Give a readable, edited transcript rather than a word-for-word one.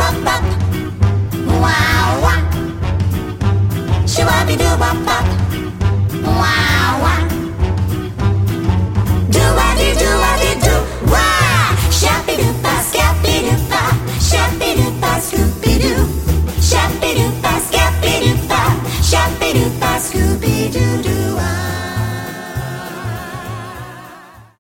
bop bop. Wow wow. Shoo-wah-dee doo bop bop. Wow wow. Do-wah-dee-doo-wah-dee-doo. Wah! Shappy-doo-pa, scappy-doo-pa. Shappy-doo-pa, scoopy-doo. Shappy-doo-pa, scappy-doo.